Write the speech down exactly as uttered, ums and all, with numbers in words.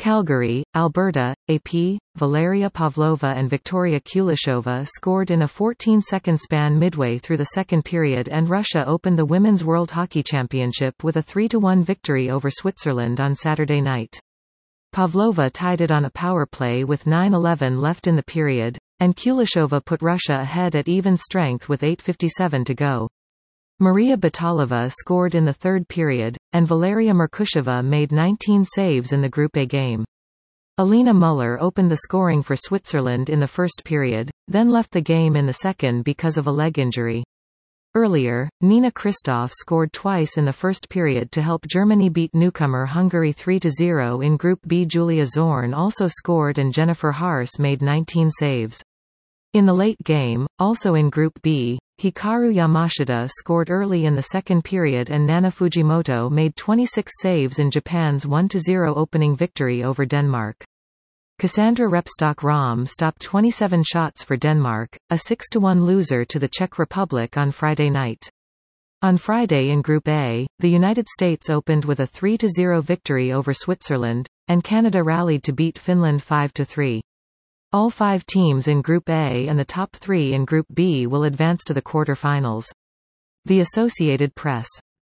Calgary, Alberta, A P, Valeria Pavlova and Victoria Kuleshova scored in a fourteen-second span midway through the second period, and Russia opened the Women's World Hockey Championship with a three to one victory over Switzerland on Saturday night. Pavlova tied it on a power play with nine eleven left in the period, and Kuleshova put Russia ahead at even strength with eight fifty-seven to go. Maria Batalova scored in the third period, and Valeria Merkusheva made nineteen saves in the Group A game. Alina Muller opened the scoring for Switzerland in the first period, then left the game in the second because of a leg injury. Earlier, Nina Christoph scored twice in the first period to help Germany beat newcomer Hungary three to zero in Group B. Julia Zorn also scored and Jennifer Harse made nineteen saves. In the late game, also in Group B, Hikaru Yamashita scored early in the second period and Nana Fujimoto made twenty-six saves in Japan's one to zero opening victory over Denmark. Cassandra Repstock-Rom stopped twenty-seven shots for Denmark, a six to one loser to the Czech Republic on Friday night. On Friday in Group A, the United States opened with a three to zero victory over Switzerland, and Canada rallied to beat Finland five to three. All five teams in Group A and the top three in Group B will advance to the quarter-finals. The Associated Press.